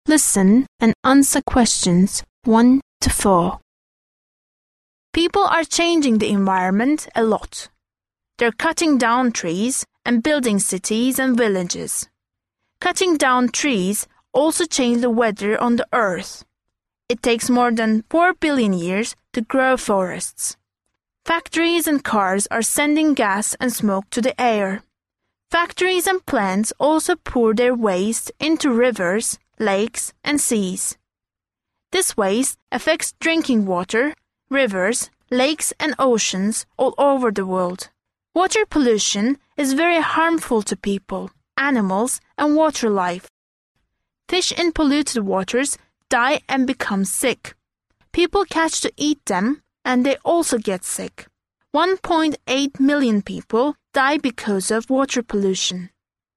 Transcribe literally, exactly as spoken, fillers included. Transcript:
Listen and answer questions one to four. People are changing the environment a lot. They're cutting down trees and building cities and villages. Cutting down trees also change the weather on the earth. It takes more than four billion years to grow forests. Factories and cars are sending gas and smoke to the air. Factories and plants also pour their waste into rivers, lakes, and seas. This waste affects drinking water, rivers, lakes, and oceans all over the world. Water pollution is very harmful to people, animals, and water life. Fish in polluted waters die and become sick. People catch to eat them, and they also get sick. one point eight million people die because of water pollution.